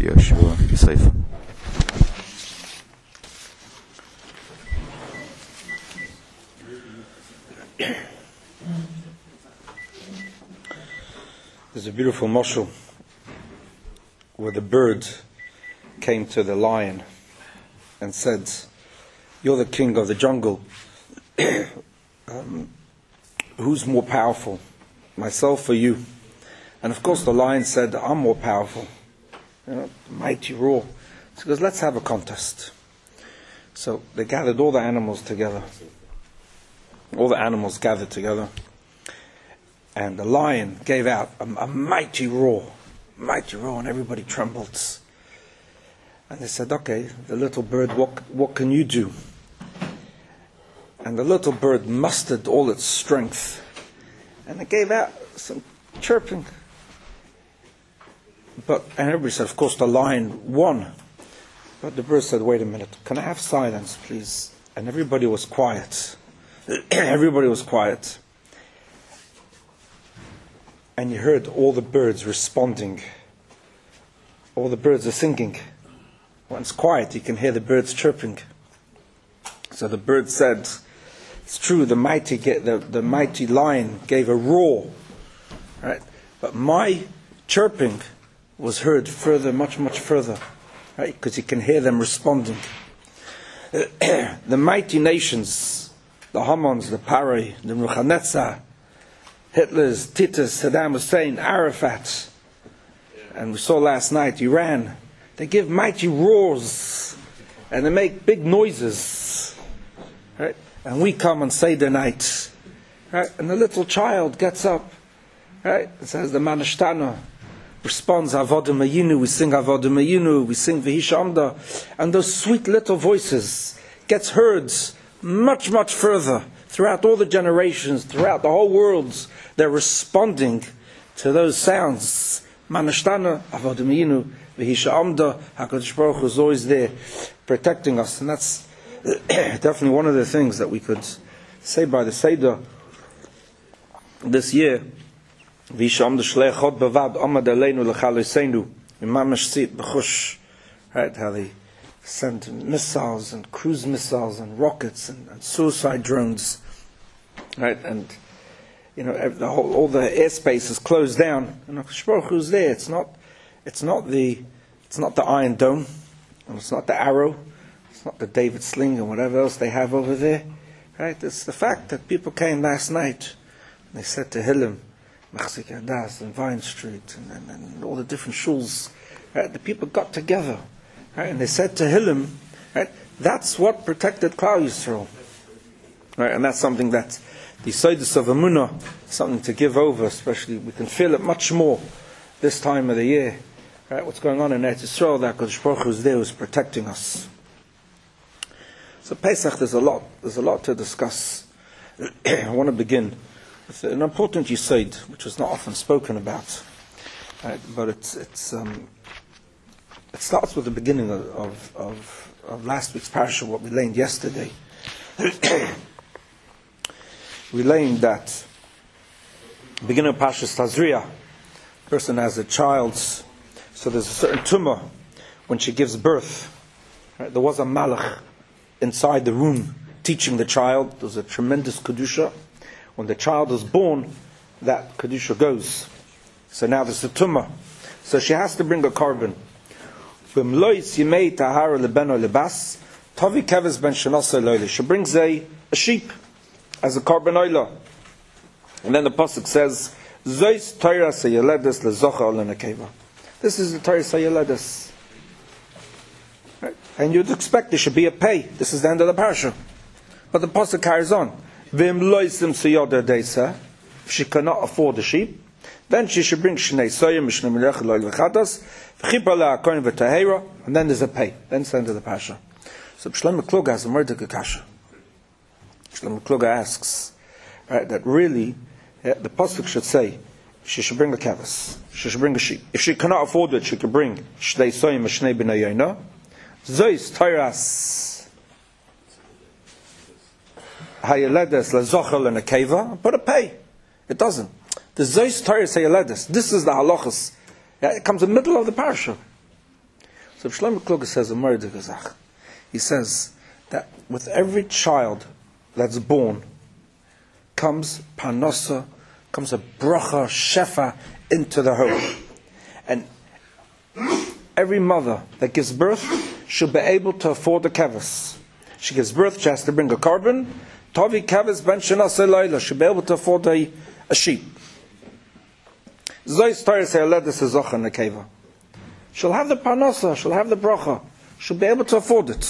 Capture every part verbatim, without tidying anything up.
Yeshua Yisaifa. There's a beautiful mashal where the bird came to the lion and said, "You're the king of the jungle. um, who's more powerful, myself or you?" And of course the lion said, "I'm more powerful." You know, mighty roar. So he goes, "Let's have a contest." So they gathered all the animals together. All the animals gathered together. And the lion gave out a, a mighty roar. Mighty roar, and everybody trembled. And they said, "Okay, the little bird, what, what can you do?" And the little bird mustered all its strength. And it gave out some chirping. But, and everybody said, of course, the lion won. But the bird said, "Wait a minute, can I have silence, please?" And everybody was quiet. Everybody was quiet. And you heard all the birds responding. All the birds are singing. When it's quiet, you can hear the birds chirping. So the bird said, "It's true, the mighty the, the mighty lion gave a roar, right? But my chirping was heard further, much, much further, right? Because you can hear them responding." The mighty nations, the Hamans, the Parai, the Nebuchadnezzar, Hitler's, Titus, Saddam Hussein, Arafat, and we saw last night Iran, they give mighty roars and they make big noises, right? And we come on Seder night, right? And the little child gets up, right? It says the Manashtana responds, Avodah Mayinu, we sing Avodah Mayinu, we sing V'hisha Amda, and those sweet little voices gets heard much, much further throughout all the generations, throughout the whole world. They're responding to those sounds. Manashtana, Avodah Mayinu, V'hisha Amda, HaKadosh Baruch Hu is always there protecting us. And that's definitely one of the things that we could say by the Seder this year. V'hisha Amda Shlech Chod Bavad Amad Aleinu L'chaloseinu. We mamash see it b'chush, right? How they sent missiles and cruise missiles and rockets and, and suicide drones, right? And you know, the whole, all the airspace is closed down, and HaKadosh Baruch Hu is there. It's not, it's not the, it's not the Iron Dome, and it's not the arrow, it's not the David sling and whatever else they have over there, right? It's the fact that people came last night and they said to Hillim, Machzik Hadas and Vine Street and, and, and all the different shuls, right? The people got together, right? And they said to Hillim, right? That's what protected Klal Yisrael, right? And that's something that the Seidus of Amunah, something to give over, especially we can feel it much more this time of the year, right? What's going on in Eretz Yisrael, that HaKadosh Baruch Hu is there, who's protecting us. So Pesach, there's a lot, there's a lot to discuss. I want to begin with an important Yesod, which is not often spoken about, right? But it's it's um, it starts with the beginning of of, of, of last week's parasha, what we learned yesterday. We learned that beginning of Parshas Tazria, person has a child, so there's a certain tumah when she gives birth. Right? There was a malach inside the room teaching the child. There's a tremendous kedusha. When the child is born, that kedusha goes. So now there's a tumah. So she has to bring a carbon. She brings a, a sheep as a carbon oila. And then the pasuk says, Zois Torah Sayeledes lezocha olenakeva. This is the Torah Sayeledes. Right? And you'd expect there should be a pay. This is the end of the parasha. But the pasuk carries on. Vim loisim siyoda deisa. If she cannot afford the sheep, then she should bring shnei soyim mishnei milech loil v'chadas v'chipar le'akoyin v'tahera, and then there's a pay. Then it's the end of the parasha. So Shlomo Kluger has a murder kasha. Shlomo Kluger asks, right, that really yeah, the pasuk should say she should bring a kavas, she should bring a sheep. If she cannot afford it, she could bring shnei soyim mishnei b'nei yoina. Zois Torahs hayeledes lezochel and a keva, but a pay. It doesn't. The Zois Torahs hayeledes. This is the halachas. Yeah, it comes in the middle of the parasha. So Shlomo Kluger says a murder gezach. He says that with every child that's born comes parnasa, comes a bracha, shefa into the home. And every mother that gives birth should be able to afford a kevis. She gives birth, she has to bring a carbon. Tavi kevis ben shenaseh leila. She'll be able to afford a, a sheep. Zois Torah say aledes ezocha nekeva. She'll have the parnasa, she'll have the bracha. She'll be able to afford it.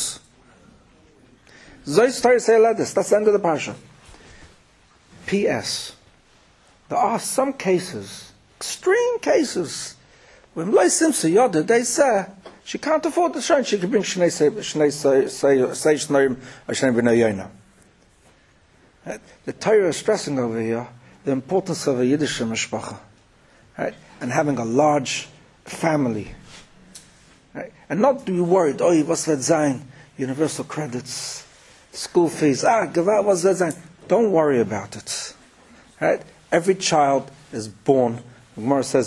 Zois Torah say aledes. That's the end of the parsha. P S There are some cases, extreme cases, when Mlai Simsa Yoda, they say she can't afford the shrine, she can bring Shnei Shneim or Shnei B'nai Yoina. The Torah is stressing over here the importance of a Yiddish mishpacha, right? And having a large family, right? And not to be worried, oh, what's that zayin? Universal credits, school fees, ah, gewalt, what's that zayin? Don't worry about it, right? Every child is born. The Gemara says,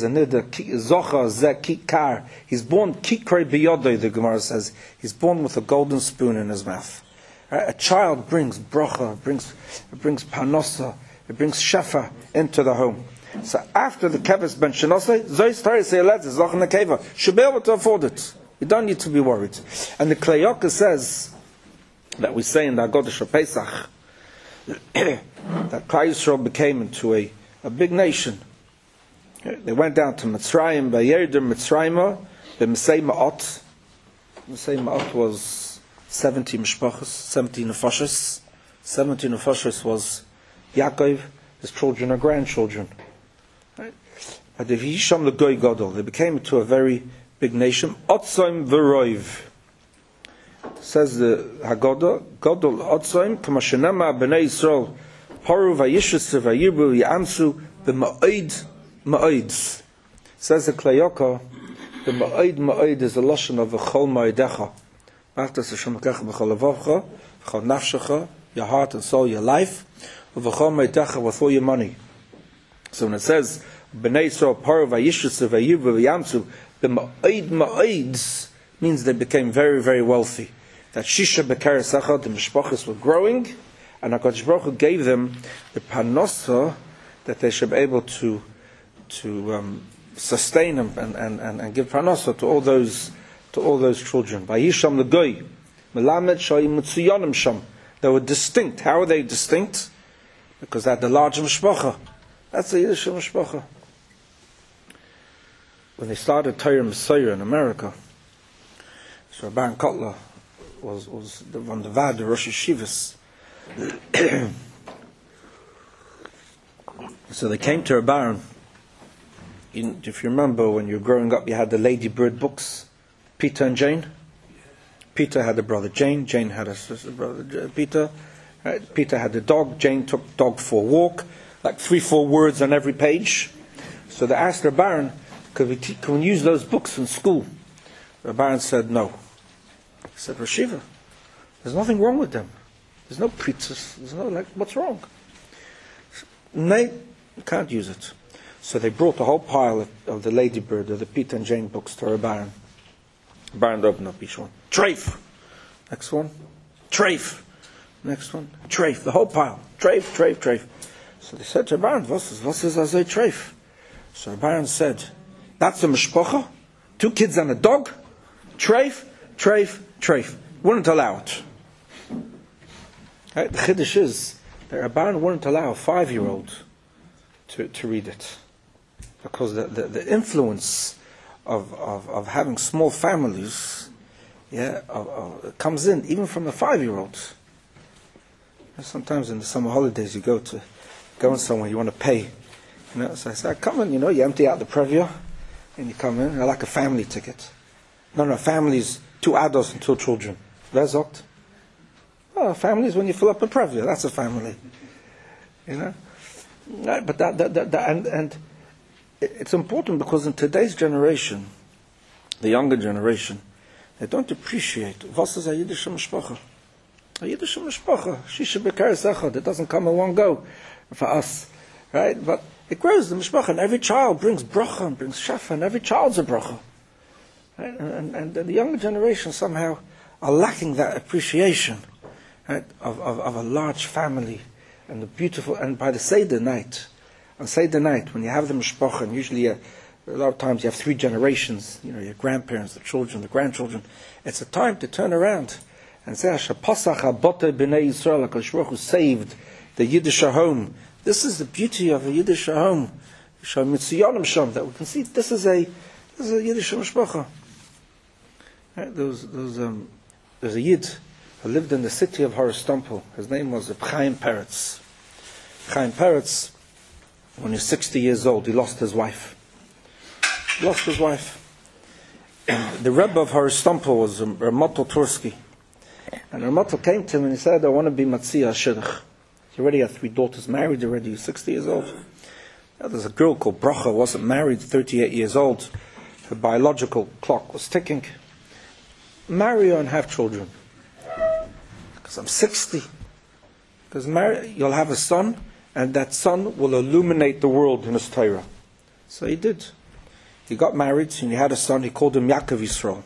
he's born kikrei biyodoi, the Gemara says. He's born with a golden spoon in his mouth. Right? A child brings bracha, brings, it brings parnasa, it brings shefa into the home. So after the kevis ben shenaseh, zois Torah say let's zoch nekeva, should be able to afford it. You don't need to be worried. And the Klei says that we say in the Haggadah Shel Pesach that Klal Yisrael became into a, a big nation. They went down to Mitzrayim, Vayerder Mitzrayim, B'Mesei Ma'ot. Mesei Ma'ot was seventy mishpachos, seventy nefashos. Seventy nefashos was Yaakov, his children or grandchildren. Right? But if Yisham the Goy Gadol, they became into a very big nation. Otzoim V'Roiv. Says the Haggadah, Gadol Otzoim, Kamashenema B'nei Yisrael, Paru Vayishus Vayibu Yamsu B'Ma'id Ma'id. Says the Klei, the Ma'id Ma'id is a lashon of V'chol Ma'idecha. Achtas Hashem Kecha V'chol Levavcha, V'chol Nafshecha, your heart and soul, your life, V'chol Ma'idecha, with all your money. So when it says B'nei Yisrael Paru Vayishus Vayibu Yamsu, the Ma'id Ma'id means they became very, very wealthy. That Shisha B'Kar Sachar, the Mishpachos were growing, and HaKadosh Baruch Hu gave them the parnasa that they should be able to to um, sustain them and, and, and, and give parnasa to all those to all those children. Vayisham L'Goy, Melamed Shayim Mitzuyonim Sham. They were distinct. How are they distinct? Because they had the large mishpacha. That's the Yiddish mishpacha. When they started Torah Messiah in America, so Baron Kotler was was the, on the Vad, the Rosh Yeshivas. So they came to a Baron. If you remember, when you were growing up, you had the Lady Bird books, Peter and Jane. Peter had a brother Jane, Jane had a sister brother Peter. Right? Peter had a dog, Jane took the dog for a walk, like three, four words on every page. So they asked the Baron, could we, te- can we use those books in school? The Baron said no. He said, Rashiva, there's nothing wrong with them. There's no pizzas. There's no, like, what's wrong? No, you can't use it. So they brought the whole pile of, of the Ladybird, of the Peter and Jane books to our Baron. Baron opened up each one. Treif. Next one. Treif. Next one. Treif. The whole pile. Treif, treif, treif. So they said to Baron, what is, what is azay treif? So Baron said, that's a mishpacha? Two kids and a dog? Treif, treif, treif. Wouldn't allow it. Right? The chiddush is that a Baron wouldn't allow a five-year-old to, to read it. Because the, the, the influence of, of, of having small families yeah, of, of, comes in, even from the five-year-old. Sometimes in the summer holidays you go to go in somewhere, you want to pay. You know, so I say, come in, you know, you empty out the previa, and you come in, like a family ticket. No, no, families, two adults and two children. Vezokt. Oh, families when you fill up a previa, that's a family. You know? Right, but that, that, that, that and, and it's important because in today's generation, the younger generation, they don't appreciate what is a Yiddish mishpacha. A Yiddish mishpacha, Shisha B'Kar Sechad, it doesn't come in one go for us, right? But it grows the mishpacha, and every child brings bracha and brings shefa, and every child's a bracha. Right? And, and, and the younger generation somehow are lacking that appreciation, right, of, of, of a large family and the beautiful, and by the Seder night, on Seder night, when you have the mishpacha, and usually uh, a lot of times you have three generations, you know, your grandparents, the children, the grandchildren, it's a time to turn around and say, Hashapasach habote b'nei Yisrael, HaKadosh Baruch Hu saved the Yiddish home. This is the beauty of a Yiddish home. That we can see this is a this is a Yiddish mishpacha. Right? There was, there was, um, there was a Yid who lived in the city of Horistompel. His name was Chaim Peretz. Chaim Peretz, when he was sixty years old, he lost his wife. He lost his wife. And the Rebbe of Horistompel was Ramotel Tursky. And Ramotel came to him and he said, I want to be Matzia Shidduch. He already had three daughters married already, he was sixty years old. Now, there's a girl called Bracha, wasn't married, thirty-eight years old. Her biological clock was ticking. Marry her and have children. Because I'm sixty. Because marry, you'll have a son, and that son will illuminate the world in his Torah. So he did. He got married, and he had a son, he called him Yaakov Yisrael.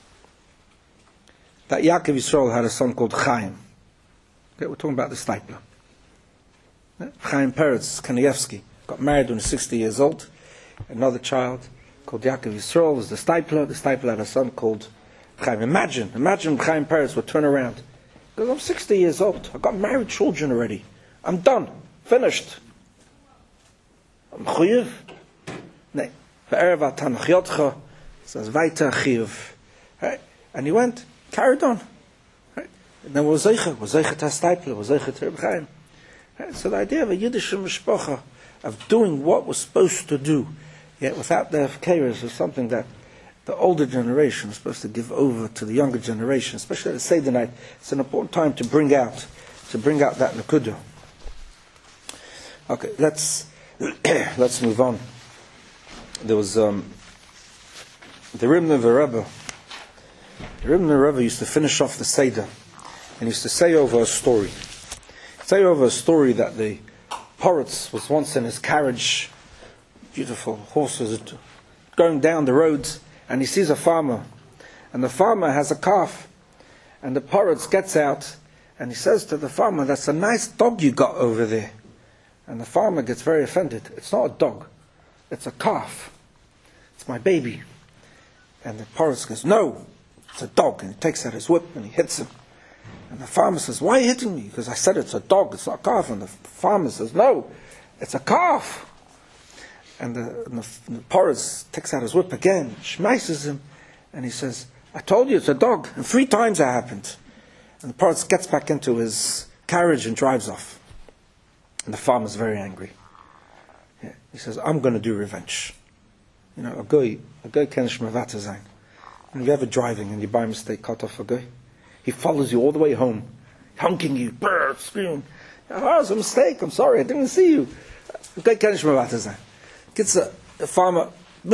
That Yaakov Yisrael had a son called Chaim. Okay, we're talking about the Stipler. Chaim Peretz Kanievsky got married when he was sixty years old. Another child called Yaakov Yisrael was the Stipler. The Stipler had a son called Chaim. Imagine, imagine Chaim Peretz would turn around. Because I'm sixty years old. I've got married children already. I'm done. Finished. I'm chuyev. Nee. Ve'erev atan chiyotcha. Says weiter chiyuv. And he went, carried on. Right? And then was zeicha. Was zeicha to Stipler. Was zeicha to Reb Chaim. Right? So the idea of a Yiddish mishpacha, of doing what we're supposed to do, yet without the chaos, is something that the older generation is supposed to give over to the younger generation, especially at the Seder night. It's an important time to bring out, to bring out that nekudah. Okay, let's let's move on. There was um, the Rimner Rebbe. The Rimner Rebbe used to finish off the Seder, and used to say over a story. Say over a story that the Poritz was once in his carriage, beautiful horses, going down the roads, and he sees a farmer, and the farmer has a calf, and the Poritz gets out, and he says to the farmer, that's a nice dog you got over there. And the farmer gets very offended. It's not a dog, it's a calf. It's my baby. And the Poritz goes, no, it's a dog. And he takes out his whip and he hits him. And the farmer says, why are you hitting me? Because I said it's a dog, it's not a calf. And the farmer says, no, it's a calf. And the, and the, the Poritz takes out his whip again, schmeißes him, and he says, I told you it's a dog. And three times that happened. And the Poritz gets back into his carriage and drives off. And the farmer's very angry. Yeah. He says, I'm going to do revenge. You know, a guy, a guy can shmavata zayn. When you're ever driving and you by mistake cut off a guy, he follows you all the way home, honking you, brr, screaming. Oh, it's a mistake, I'm sorry, I didn't see you. A guy can shmavata zayn. Gets a, a farmer,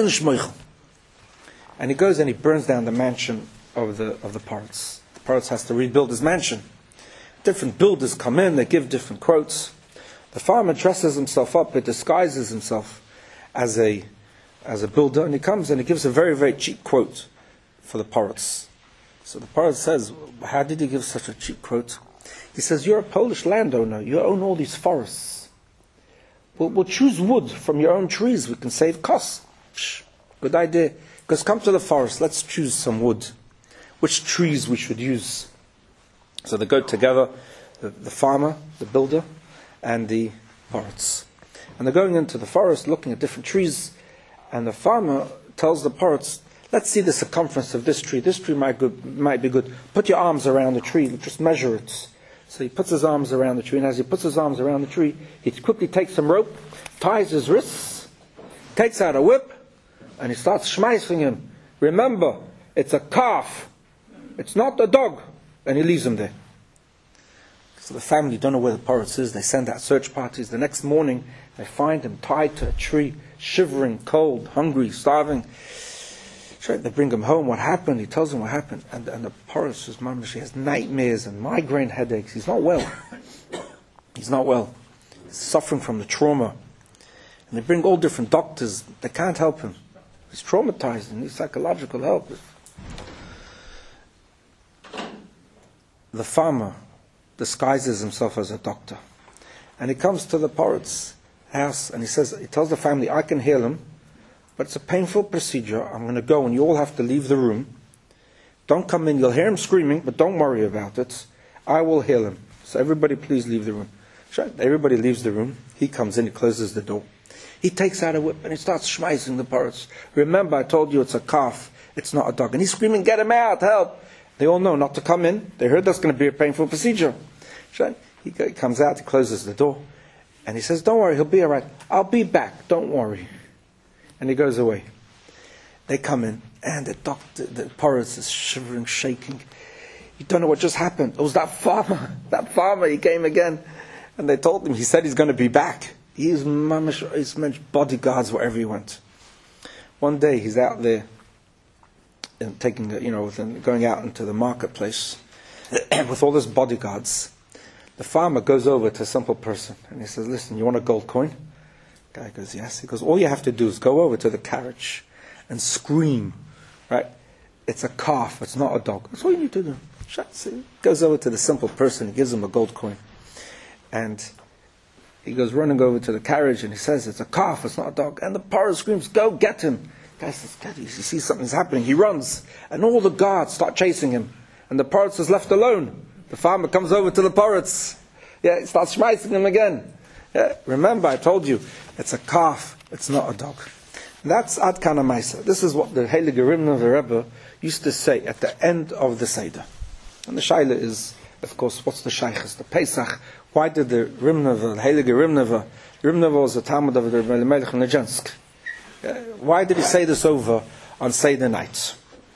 and he goes and he burns down the mansion of the of the Poritz. The Poritz has to rebuild his mansion. Different builders come in, they give different quotes. The farmer dresses himself up, he disguises himself as a as a builder, and he comes and he gives a very, very cheap quote for the Poritz. So the Poritz says, how did he give such a cheap quote? He says, you're a Polish landowner, you own all these forests. We'll, we'll choose wood from your own trees, we can save costs. Psh, good idea. Because come to the forest, let's choose some wood. Which trees we should use. So they go together, the, the farmer, the builder, and the Poritz. And they're going into the forest, looking at different trees, and the farmer tells the Poritz, let's see the circumference of this tree. This tree might, good, might be good. Put your arms around the tree, just measure it. So he puts his arms around the tree, and as he puts his arms around the tree, he quickly takes some rope, ties his wrists, takes out a whip, and he starts schmeißing him. Remember, it's a calf. It's not a dog. And he leaves him there. So the family don't know where the Poritz is. They send out search parties. The next morning, they find him tied to a tree, shivering, cold, hungry, starving. They bring him home. What happened? He tells them what happened. And, and the Poritz's mom, she has nightmares and migraine headaches. He's not well. He's not well. He's suffering from the trauma. And they bring all different doctors. They can't help him. He's traumatized and needs psychological help. The farmer disguises himself as a doctor. And he comes to the poet's house and he says, he tells the family, I can heal him, but it's a painful procedure. I'm going to go and you all have to leave the room. Don't come in. You'll hear him screaming, but don't worry about it. I will heal him. So everybody please leave the room. Everybody leaves the room. He comes in, he closes the door. He takes out a whip and he starts schmeising the poets. Remember, I told you it's a calf. It's not a dog. And he's screaming, get him out, help. They all know not to come in. They heard that's going to be a painful procedure. He comes out, he closes the door, and he says, don't worry, he'll be all right. I'll be back, don't worry. And he goes away. They come in, and the doctor, the poets is shivering, shaking. You don't know what just happened. It was that farmer. That farmer, he came again. And they told him, he said he's going to be back. He's mamish, he's meant bodyguards wherever he went. One day, he's out there, and taking, you know, going out into the marketplace with all his bodyguards. The farmer goes over to a simple person and he says, listen, you want a gold coin? The guy goes, yes. He goes, all you have to do is go over to the carriage and scream, right? It's a calf, it's not a dog. That's all you need to do. He goes over to the simple person, he gives him a gold coin. And he goes running over to the carriage and he says, it's a calf, it's not a dog. And the parrot screams, go get him. The guy says, get him. He sees something's happening. He runs. And all the guards start chasing him. And the parrot is left alone. The farmer comes over to the poets. Yeah, he starts schmeising them again. Yeah, remember, I told you, it's a calf, it's not a dog. And that's Ad Kana Maisa. This is what the Heilige Rimna Rebbe used to say at the end of the Seder. And the Shaila is, of course, what's the Shaykhs? The Pesach. Why did the Rimna, the Heilige Rimna, Rimna was the Talmud of the Melech Nejensk. Why did he say this over on Seder nights?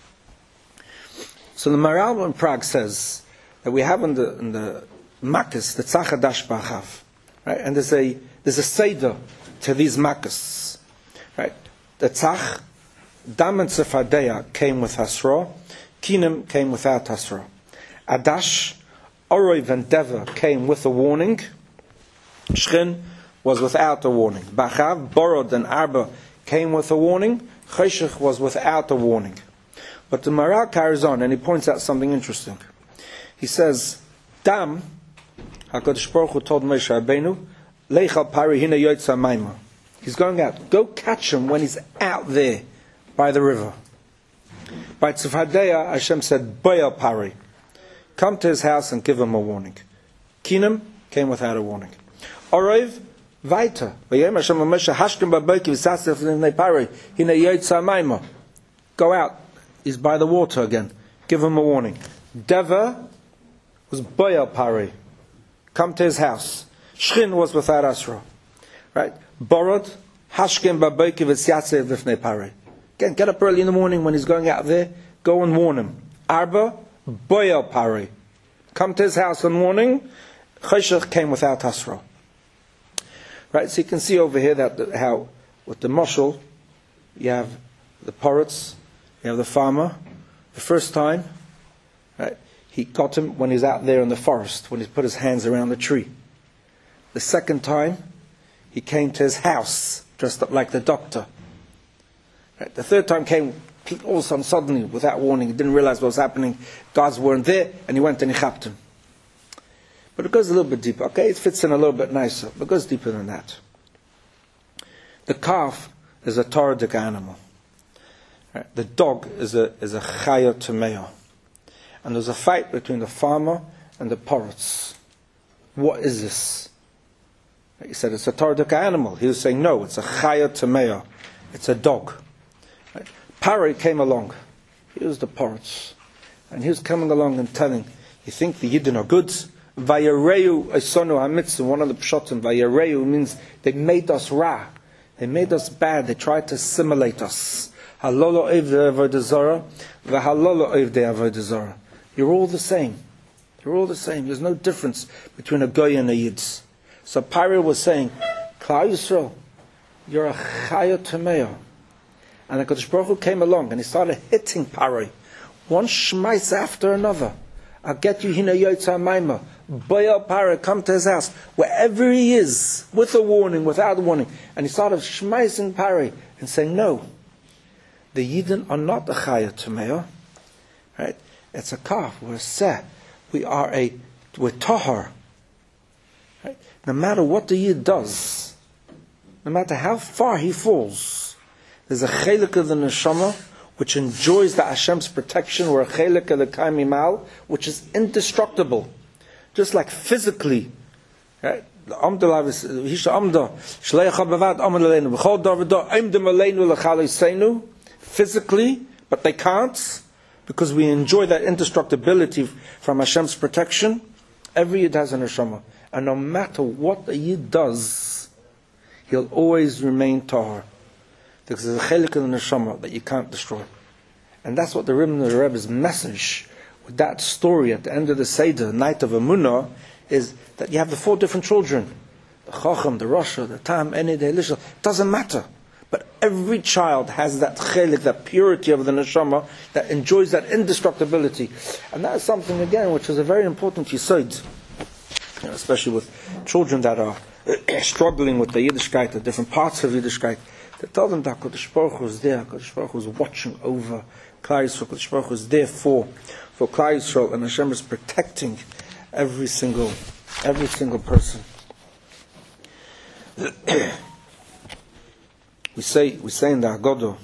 So the Maral in Prague says that we have in the in the Makkos, the Tzach Hadash B'Achav, right? And there's a there's a Seder to these Makkos, right? The Tzach, Dam and Tzefardea came with Hasra, Kinim came without Hasra. Adash, Oroiv and Deva came with a warning. Shchin was without a warning. B'Achav, Borod and Arba came with a warning. Cheshech was without a warning. But the Maral carries on and he points out something interesting. He says, Dam, HaKadosh Baruch Hu told Moshe Rabbeinu, Leichal Pari Hina Yotza Maima. He's going out. Go catch him when he's out there by the river. By Tzefardea, Hashem said, Boyal Pari. Come to his house and give him a warning. Kinim came without a warning. Oroiv, Vaita. Vayem Hashem Moshe Hashkem Baboki V'sasef L'nei Pari Hina Yotza Maima. Go out. He's by the water again. Give him a warning. Deva was Boyal Pari. Come to his house. Shchin was without Asra. Right? Borod, Hashkem Baboki V'satzev L'fnei Pari. Again, get up early in the morning when he's going out there. Go and warn him. Arba, Boyal Pari. Come to his house and warning. Cheshech came without Asra. Right? So you can see over here that the, how with the Moshel, you have the poets, you have the farmer. The first time, right? He got him when he's out there in the forest, when he put his hands around the tree. The second time, he came to his house, dressed up like the doctor. Right? The third time came, all of a sudden, suddenly, without warning, he didn't realize what was happening. Guards weren't there, and he went and he chapped him. But it goes a little bit deeper. Okay, it fits in a little bit nicer, but it goes deeper than that. The calf is a Toradic animal. Right? The dog is a is a Chaya Tameo. And there's a fight between the farmer and the poets. What is this? He said it's a Toradic animal. He was saying, no, it's a Chaya Tameo. It's a dog. Right? Pari came along. He was the poets. And he was coming along and telling, you think the Yidden are good? Vayareu Esonu HaMitzvah, one of the pshatim, Vayareu means they made us ra. They made us bad. They tried to assimilate us. Halolo oiv de avodah zarah, v'halolo oiv de avodah zarah. You're all the same. You're all the same. There's no difference between a goy and a yid. So Pari was saying, Klal Yisrael, you're a chaya tameo. And the Kadosh Baruch Hu came along and he started hitting Pari, one shmais after another. I'll get you hina yotza maima. Boyal Pari, come to his house, wherever he is, with a warning, without a warning. And he started shmaising Pari and saying, no. the Yidden are not a Chaya Tamea, right? It's a Kaf, we're Seh, we are a, we're Tahar. Right? No matter what the Yid does, no matter how far he falls, there's a Chelik of the Neshama which enjoys the Hashem's protection, or a Chelik of the Kaimi Mal, which is indestructible. Just like physically, right? Physically, but they can't, because we enjoy that indestructibility from Hashem's protection. Every Yid has a neshama, and no matter what the Yid does, he'll always remain tahor, because there's a chelik in the neshama that you can't destroy. And that's what the Rebbe, the Rebbe's message with that story at the end of the Seder, night of Emunah, is that you have the four different children, the Chacham, the Rasha, the Tam, Eni, the Elisha. Doesn't matter. But every child has that chelik, that purity of the neshama, that enjoys that indestructibility. And that is something, again, which is a very important yesod, you know, especially with children that are struggling with the Yiddishkeit, the different parts of Yiddishkeit. They tell them that HaKadosh Baruch Hu is there, HaKadosh Baruch Hu is watching over Klal Yisrael, HaKadosh Baruch Hu is there for, for Klal Yisrael, and Hashem is protecting every single, every single person. We say, we say in the Haggadah,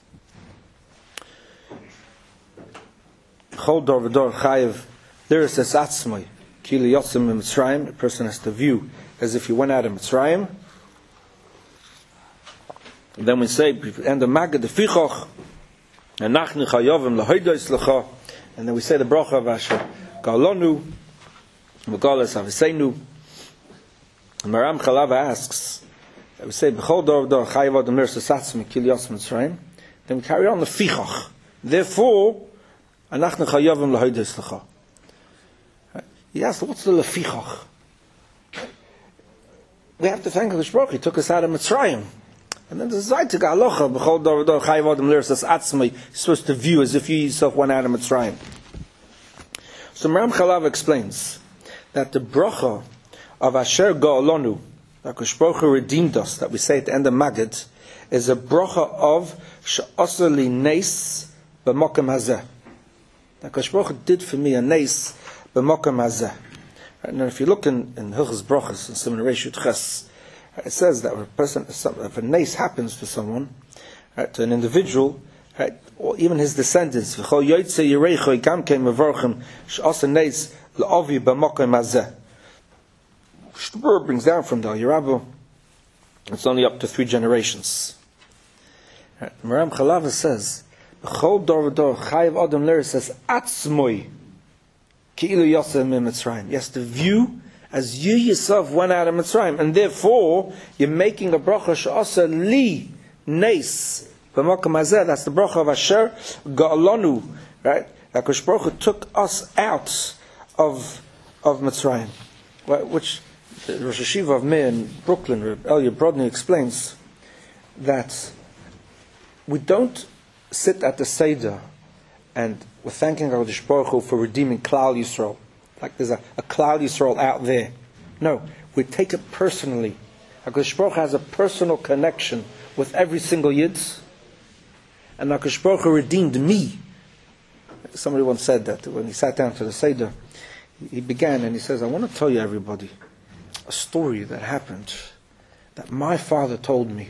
Chol dor v'dor chayev liris es atzmai ki li yotzim in Mitzrayim. A person has to view as if he went out of Mitzrayim. And then we say, and the Maggid the Fichoch, and nachni chayovim lahoydos lecha. And then we say the bracha of Asher Galonu, V'galas Aviseinu. And Maram Chalava asks, we say b'chol dor v'dor chayev adam liris es atzmai ki li yotzim in Mitzrayim. Then we carry on the Fichoch. Therefore, anachnu chayavim lahoydos lecha. He asked, what's the lefichach? We have to thank HaKadosh Baruch Hu. He took us out of Mitzrayim. And then the Zaytik Alocha, b'chol dor v'dor chayev adam liris es atzmai, you're supposed to view as if you yourself went out of Mitzrayim. So Maram Chalav explains that the bracha of Asher Ga'olonu, that HaKadosh Baruch Hu redeemed us, that we say at the end of Maggid, is a bracha of she'asa li nes b'mokem hazeh. That HaKadosh Baruch Hu did for me a nes b'mokem hazeh. And if you look in, in Hilchos Brachos, in Siman Reish Yud Ches, it says that if a person, if a nes happens to someone, right, to an individual, right, or even his descendants, v'chol yotzei yireicho gam kein mevorchim she'asa nes l'ovi b'mokem hazeh. Sh'bur brings down from the Yerabah, it's only up to three generations. Right. Maram Chalava says, "B'chol dor v'dor chayev adam liris es atzmoi ki'ilu yosem in Mitzrayim." Yes, the view as you yourself went out of Mitzrayim, and therefore you're making a bracha she'asa li nes b'mokem hazeh. That's the bracha of Asher Ga'olonu, right? That HaKadosh Baruch Hu took us out of of Mitzrayim, which the Rosh Hashiva of Meir in Brooklyn, Reb Elia Brodny, explains that we don't sit at the Seder and we're thanking HaKadosh Baruch Hu for redeeming Klal Yisrael, like there's a, a Klal Yisrael out there. No, we take it personally. HaKadosh Baruch Hu has a personal connection with every single Yid, and HaKadosh Baruch Hu redeemed me. Somebody once said that when he sat down to the Seder, he began and he says, I want to tell you, everybody, a story that happened that my father told me,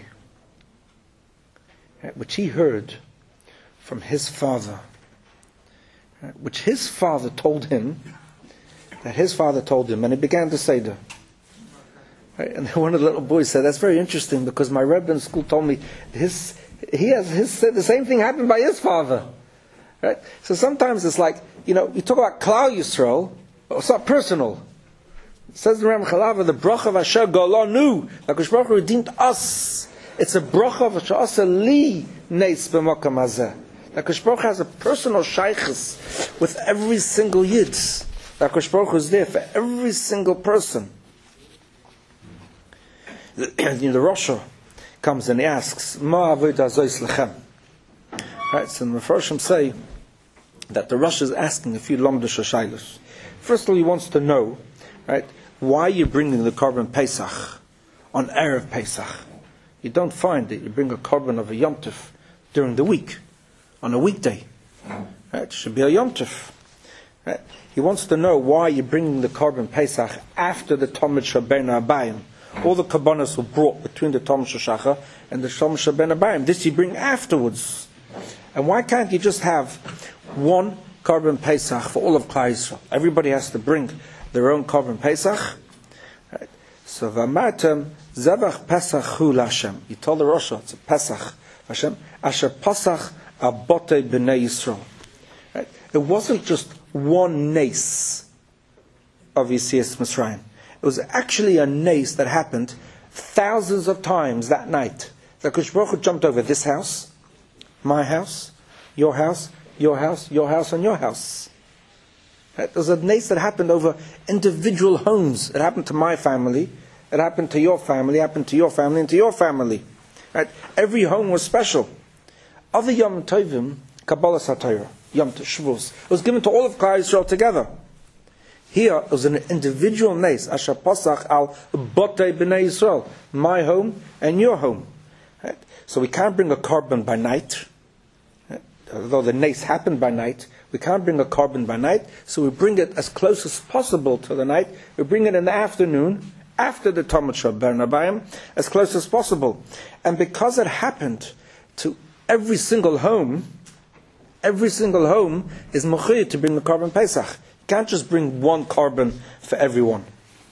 right, which he heard from his father, right, which his father told him, that his father told him, and he began to say that. Right, and one of the little boys said, that's very interesting because my Rebbe in school told me his he has his the same thing happened by his father. Right? So sometimes it's like, you know, you talk about Klal Yisrael, but it's not personal. It says in Ram Chalava, the bracha of Asher Ga'olonu, that HaKadosh Baruch Hu redeemed us. It's a bracha of she'asa li nes b'mokem hazeh. That HaKadosh Baruch Hu has a personal shaychus with every single Yid. That HaKadosh Baruch Hu is there for every single person. The, you know, the Rasha comes and he asks, Ma avodah zois lechem. Right, so the Mefarshim say that the Rasha is asking a few lomda shashaylos. First of all, he wants to know, right, why you're bringing the korban Pesach on Erev Pesach. You don't find that you bring a korban of a Yom Tov during the week. on a weekday. Right? It should be a Yom Tov. Right? He wants to know why you're bringing the Korban Pesach after the Tamid Shaben Abayim. All the Kabbanas were brought between the Tamid Shachar and the Tamid Shaben Abayim. This you bring afterwards. And why can't you just have one Korban Pesach for all of Klal Yisrael? Everybody has to bring their own Korban Pesach. Right? So V'amartem Zevach Pesach Hu L'Hashem. You told the Rosh, it's a Pesach Hashem. Asher Pesach Abotei B'nei Yisrael. Right? It wasn't just one nace of Yetzias Mitzrayim. It was actually a nace that happened thousands of times that night. The Kodesh Baruch Hu jumped over this house, my house, your house, your house, your house, and your house. Right? It was a nace that happened over individual homes. It happened to my family. It happened to your family. It happened to your family and to your family. Right? Every home was special. Other Yom Tovim, Kabbalah Satira, Yom Shavuos, it was given to all of Klal Yisrael together. Here it was an individual nace, Asher Pasach al Botei B'nei Yisrael, my home and your home. Right? So we can't bring a korban by night. Right? Although the nace happened by night, we can't bring a korban by night, so we bring it as close as possible to the night. We bring it in the afternoon, after the Tamid Shaben Abayim, as close as possible. And because it happened to every single home, every single home is mechuyah to bring the Korban Pesach. You can't just bring one korban for everyone.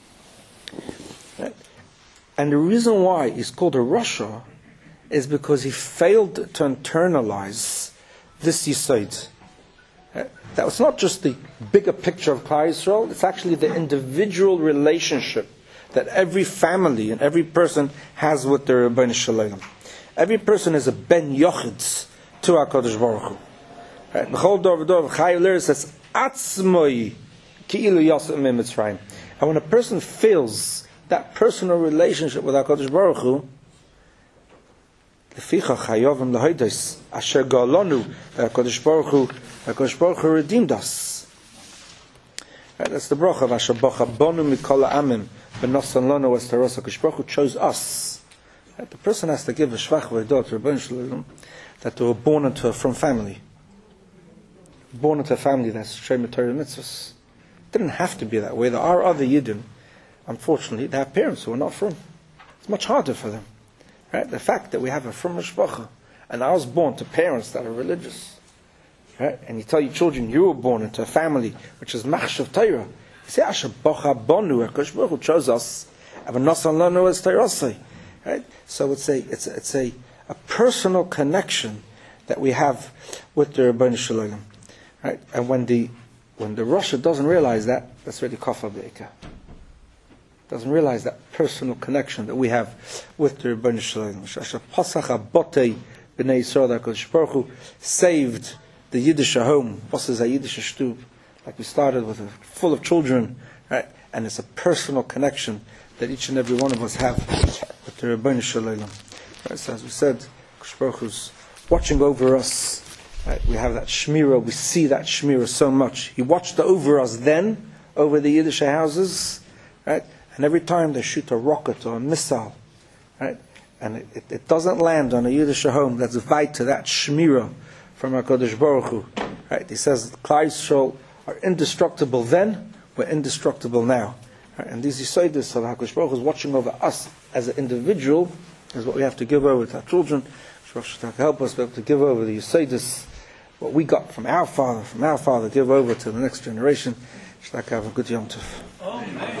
Right? And the reason why he's called a Rasha is because he failed to internalize this Yisod. Right? That was not just the bigger picture of Klal Yisrael, it's actually the individual relationship that every family and every person has with their Rebbeinu Shalom. Every person is a ben yochid to HaKadosh Baruch Hu. Right? B'chol dor v'dor v'chayev l'eretz says atzmoi ki'ilu yaseh mitzrayim. And when a person feels that personal relationship with HaKadosh Baruch Hu, leficha chayovim l'hodos asher galonu HaKadosh Baruch Hu HaKadosh Baruch Hu redeemed us. Right? That's the bracha of asher bacha bonu mikol ha'amim v'nosan lanu es taros HaKadosh Baruch Hu chose us. Right? The person has to give a shvach v'edot to Rebbeinu Shalom that they were born into a from family. Born into a family that's Shema Torah mitzvahs. It didn't have to be that way. There are other Yidden, unfortunately, they have parents who are not from. It's much harder for them. Right? The fact that we have a from mishpacha, and I was born to parents that are religious. Right? And you tell your children you were born into a family which is machshav Torah. You say, Asher bacha bonu, HaKadosh Baruch Hu chose us, Avanosan lanu es Torasei. Right? So it's a it's a, it's a, a personal connection that we have with the Rebbeinu Shalom. Right? And when the when the Rasha doesn't realize that, that's really kafar be'ikah. Doesn't realize that personal connection that we have with the Rebbeinu Shalom. Asher pasach abotei b'nei Yisrael, HaKadosh Baruch Hu saved the Yiddish home. What's a Yiddish shtub? Like we started with, full of children, right? And it's a personal connection that each and every one of us have with the Rebbeinu Shalom. Right? So as we said, HaKadosh Baruch Hu's watching over us. Right? We have that shmira, we see that shmira so much. He watched over us then, over the Yiddish houses, right? And every time they shoot a rocket or a missile, right? And it, it, it doesn't land on a Yiddish home, that's vayt to that shmira from HaKadosh Baruch Hu. Right? He says, Klal Yisrael are indestructible then, we're indestructible now. Right? And these Yisodis of HaKadosh Baruch Hu is watching over us as an individual, is what we have to give over to our children. Rosh Hashanah help us be able to give over the Yisodis, what we got from our father, from our father, give over to the next generation. Shlaka, have a good Yom Tov.